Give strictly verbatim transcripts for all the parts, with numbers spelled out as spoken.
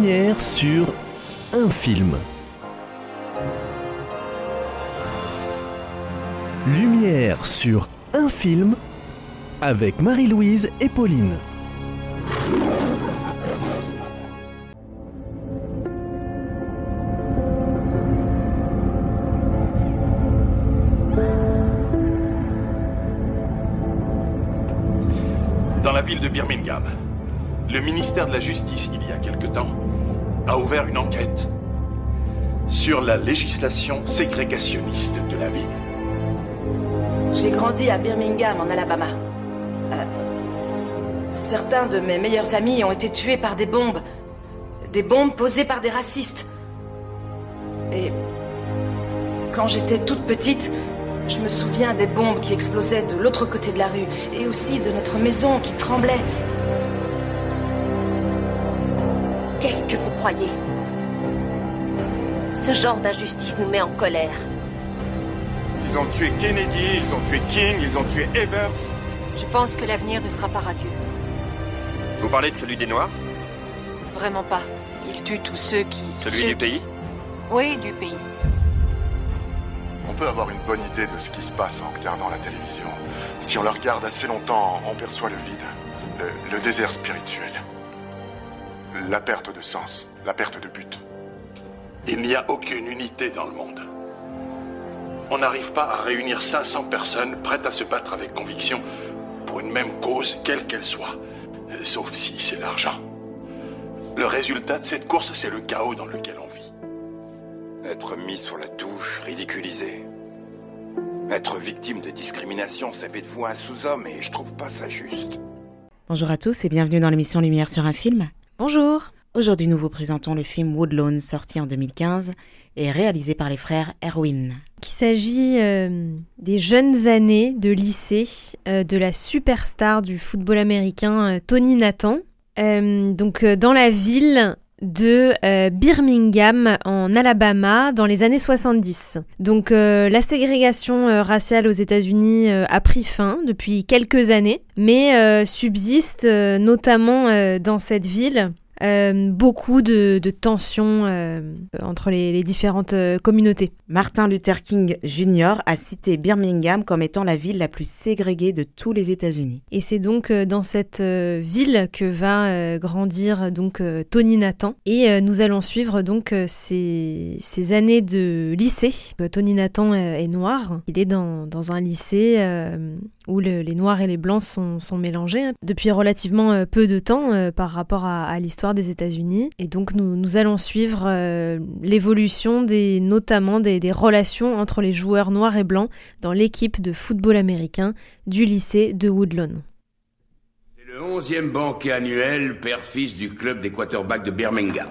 Lumière sur un film. Lumière sur un film avec Marie-Louise et Pauline. Dans la ville de Birmingham, le ministère de la Justice, il y a quelque temps, a ouvert une enquête sur la législation ségrégationniste de la ville. J'ai grandi à Birmingham, en Alabama. Euh, certains de mes meilleurs amis ont été tués par des bombes. Des bombes posées par des racistes. Et quand j'étais toute petite, je me souviens des bombes qui explosaient de l'autre côté de la rue, et aussi de notre maison qui tremblait. Qu'est-ce que vous croyez? Ce genre d'injustice nous met en colère. Ils ont tué Kennedy, ils ont tué King, ils ont tué Evers. Je pense que l'avenir ne sera pas radieux. Vous parlez de celui des Noirs? Vraiment pas. Ils tuent tous ceux qui... Celui ceux du qui... pays? Oui, du pays. On peut avoir une bonne idée de ce qui se passe en regardant la télévision. Si on la regarde assez longtemps, on perçoit le vide, le, le désert spirituel. La perte de sens, la perte de but. Il n'y a aucune unité dans le monde. On n'arrive pas à réunir cinq cents personnes prêtes à se battre avec conviction pour une même cause, quelle qu'elle soit. Sauf si c'est l'argent. Le résultat de cette course, c'est le chaos dans lequel on vit. Être mis sur la touche, ridiculisé. Être victime de discrimination, ça fait de vous un sous-homme et je trouve pas ça juste. Bonjour à tous et bienvenue dans l'émission Lumière sur un film. Bonjour. Aujourd'hui, nous vous présentons le film Woodlawn, sorti en deux mille quinze et réalisé par les frères Erwin. Il s'agit euh, des jeunes années de lycée euh, de la superstar du football américain euh, Tony Nathan. Euh, donc euh, dans la ville de euh, Birmingham en Alabama dans les années soixante-dix. Donc euh, la ségrégation euh, raciale aux États-Unis euh, a pris fin depuis quelques années, mais euh, subsiste euh, notamment euh, dans cette ville Euh, beaucoup de, de tensions euh, entre les, les différentes euh, communautés. Martin Luther King Junior a cité Birmingham comme étant la ville la plus ségrégée de tous les États-Unis. Et c'est donc euh, dans cette euh, ville que va euh, grandir donc euh, Tony Nathan. Et euh, nous allons suivre donc euh, ces, ces années de lycée. Euh, Tony Nathan euh, est noir. Il est dans, dans un lycée euh, où le, les noirs et les blancs sont, sont mélangés hein, depuis relativement euh, peu de temps euh, par rapport à, à l'histoire des États-Unis. Et donc nous, nous allons suivre euh, l'évolution des, notamment des, des relations entre les joueurs noirs et blancs dans l'équipe de football américain du lycée de Woodlawn. C'est le onzième banquet annuel père-fils du club des quarterbacks de Birmingham.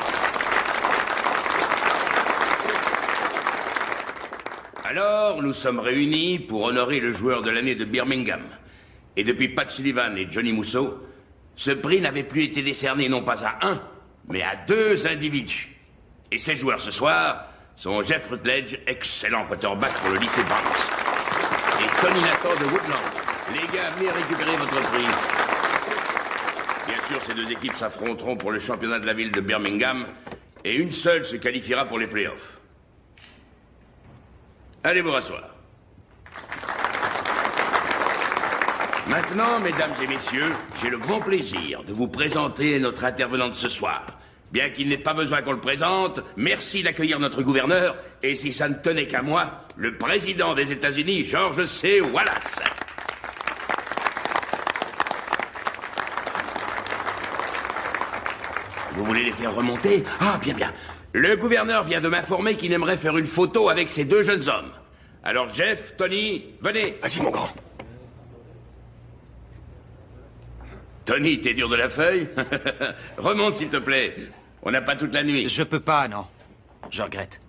Alors, nous sommes réunis pour honorer le joueur de l'année de Birmingham. Et depuis Pat Sullivan et Johnny Musso, ce prix n'avait plus été décerné non pas à un, mais à deux individus. Et ces joueurs ce soir sont Jeff Rutledge, excellent quarterback pour le lycée Banks, et Tony Nathan de Woodlawn. Les gars, venez récupérer votre prix. Bien sûr, ces deux équipes s'affronteront pour le championnat de la ville de Birmingham, et une seule se qualifiera pour les playoffs. Allez vous rasseoir. Maintenant, mesdames et messieurs, j'ai le grand plaisir de vous présenter notre intervenant de ce soir. Bien qu'il n'ait pas besoin qu'on le présente, merci d'accueillir notre gouverneur, et si ça ne tenait qu'à moi, le président des États-Unis, George C. Wallace. Vous voulez les faire remonter? Ah, bien, bien. Le gouverneur vient de m'informer qu'il aimerait faire une photo avec ces deux jeunes hommes. Alors, Jeff, Tony, venez. Vas-y, mon grand. Tony, t'es dur de la feuille? Remonte, s'il te plaît. On n'a pas toute la nuit. Je peux pas, non. Je regrette.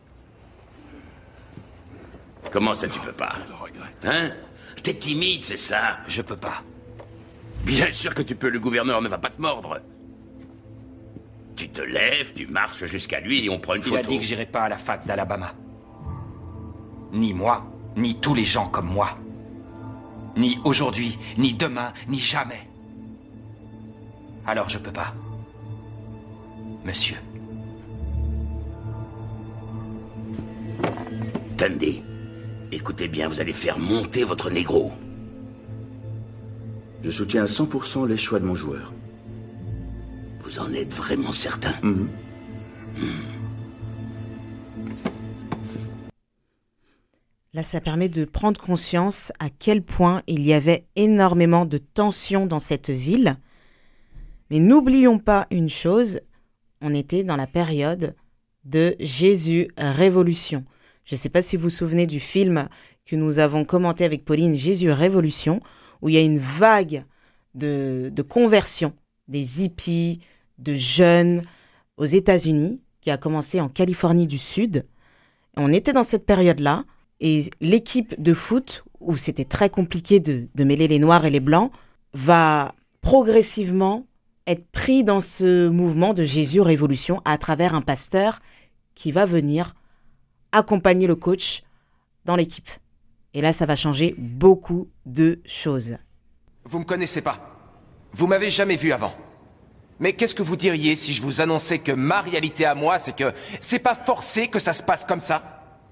Comment ça, tu peux pas? Je le regrette. Hein? T'es timide, c'est ça? Je peux pas. Bien sûr que tu peux, le gouverneur ne va pas te mordre. Tu te lèves, tu marches jusqu'à lui et on prend une Il photo. a dit que j'irai pas à la fac d'Alabama. Ni moi, ni tous les gens comme moi. Ni aujourd'hui, ni demain, ni jamais. Alors je peux pas. monsieur. Tandy, écoutez bien, vous allez faire monter votre négro. Je soutiens à cent pour cent les choix de mon joueur. Vous en êtes vraiment certain? Mm-hmm. Hmm. Là, ça permet de prendre conscience à quel point il y avait énormément de tensions dans cette ville. Mais n'oublions pas une chose, on était dans la période de Jésus Révolution. Je ne sais pas si vous vous souvenez du film que nous avons commenté avec Pauline, Jésus Révolution, où il y a une vague de, de conversion des hippies, de jeunes aux États-Unis, qui a commencé en Californie du Sud. On était dans cette période-là. Et l'équipe de foot, où c'était très compliqué de, de mêler les noirs et les blancs, va progressivement être pris dans ce mouvement de Jésus Révolution à travers un pasteur qui va venir accompagner le coach dans l'équipe. Et là, ça va changer beaucoup de choses. Vous me connaissez pas. Vous m'avez jamais vu avant. Mais qu'est-ce que vous diriez si je vous annonçais que ma réalité à moi, c'est que c'est pas forcé que ça se passe comme ça?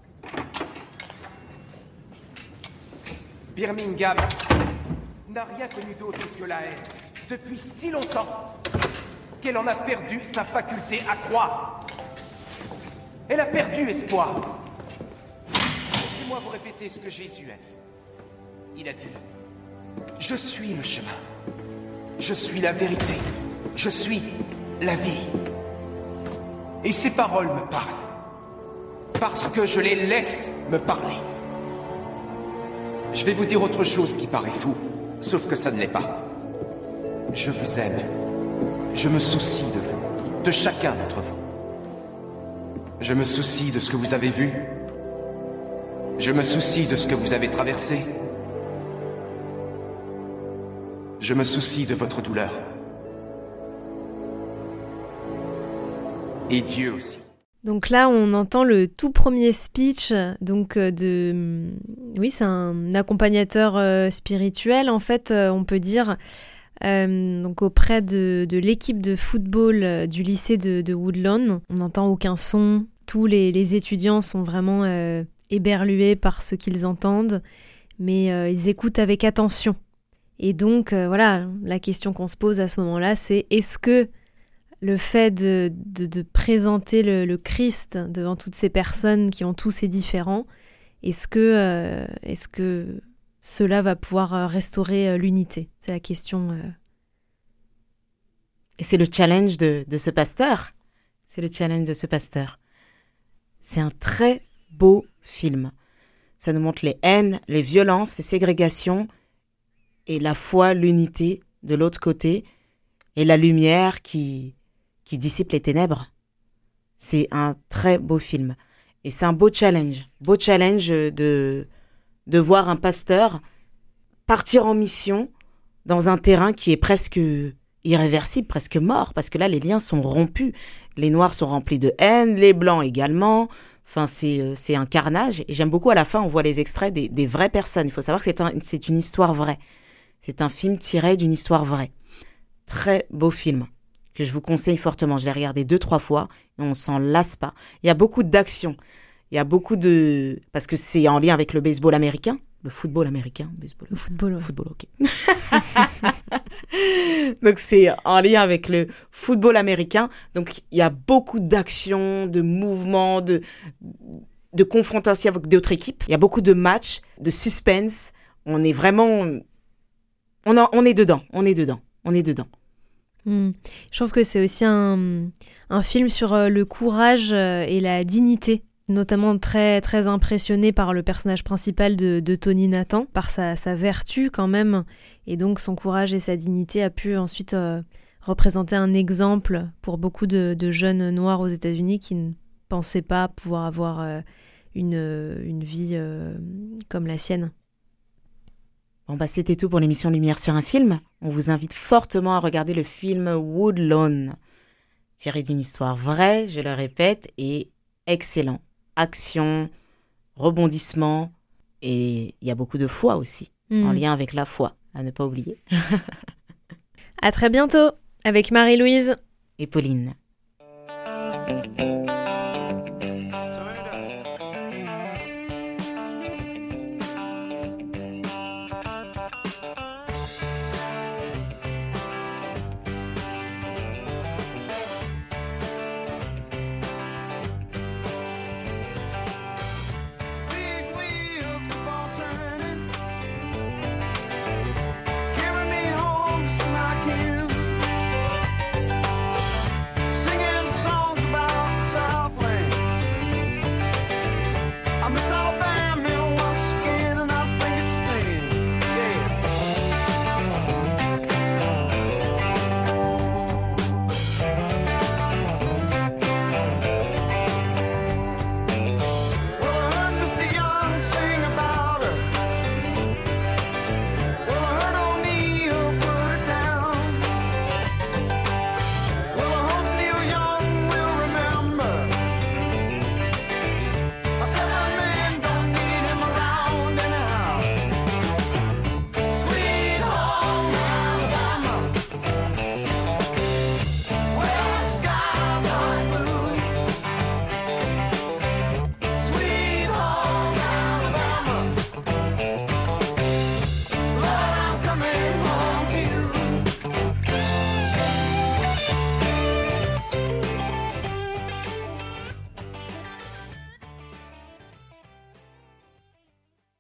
Birmingham n'a rien connu d'autre que la haine depuis si longtemps qu'elle en a perdu sa faculté à croire. Elle a perdu espoir. Laissez-moi vous répéter ce que Jésus a dit. Il a dit « Je suis le chemin, je suis la vérité, je suis la vie. » Et ces paroles me parlent, parce que je les laisse me parler. Je vais vous dire autre chose qui paraît fou, sauf que ça ne l'est pas. Je vous aime. Je me soucie de vous, de chacun d'entre vous. Je me soucie de ce que vous avez vu. Je me soucie de ce que vous avez traversé. Je me soucie de votre douleur. Et Dieu aussi. Donc là, on entend le tout premier speech donc de... Oui, c'est un accompagnateur euh, spirituel, en fait, euh, on peut dire, euh, donc auprès de, de l'équipe de football euh, du lycée de, de Woodlawn. On n'entend aucun son. Tous les, les étudiants sont vraiment euh, éberlués par ce qu'ils entendent, mais euh, ils écoutent avec attention. Et donc, euh, voilà, la question qu'on se pose à ce moment-là, c'est est-ce que le fait de, de, de présenter le, le Christ devant toutes ces personnes qui ont tous ces différents, est-ce que, euh, est-ce que cela va pouvoir restaurer euh, l'unité? C'est la question. Euh... Et c'est le challenge de, de ce pasteur. C'est le challenge de ce pasteur. C'est un très beau film. Ça nous montre les haines, les violences, les ségrégations, et la foi, l'unité de l'autre côté, et la lumière qui... qui dissipe les ténèbres. C'est un très beau film. Et c'est un beau challenge. Beau challenge de, de voir un pasteur partir en mission dans un terrain qui est presque irréversible, presque mort, parce que là, les liens sont rompus. Les Noirs sont remplis de haine, les Blancs également. Enfin, c'est, c'est un carnage. Et j'aime beaucoup, à la fin, on voit les extraits des, des vraies personnes. Il faut savoir que c'est, un, c'est une histoire vraie. C'est un film tiré d'une histoire vraie. Très beau film, que je vous conseille fortement. Je l'ai regardé deux, trois fois et on s'en lasse pas. Il y a beaucoup d'action. Il y a beaucoup de... Parce que c'est en lien avec le baseball américain. Le football américain. Baseball. Le football, ouais. Football, ok. Donc c'est en lien avec le football américain. Donc il y a beaucoup d'action, de mouvements, de, de confrontation avec d'autres équipes. Il y a beaucoup de matchs, de suspense. On est vraiment... On, a, on est dedans, on est dedans, on est dedans. Mmh. Je trouve que c'est aussi un, un film sur euh, le courage euh, et la dignité, notamment très, très impressionné par le personnage principal de, de Tony Nathan, par sa, sa vertu quand même, et donc son courage et sa dignité a pu ensuite euh, représenter un exemple pour beaucoup de, de jeunes noirs aux États-Unis qui ne pensaient pas pouvoir avoir euh, une, une vie euh, comme la sienne. Bon bah c'était tout pour l'émission Lumière sur un film. On vous invite fortement à regarder le film Woodlawn, tiré d'une histoire vraie, je le répète, et excellent. Action, rebondissement, et il y a beaucoup de foi aussi, mmh. en lien avec la foi, à ne pas oublier. À très bientôt, avec Marie-Louise et Pauline. Thank you.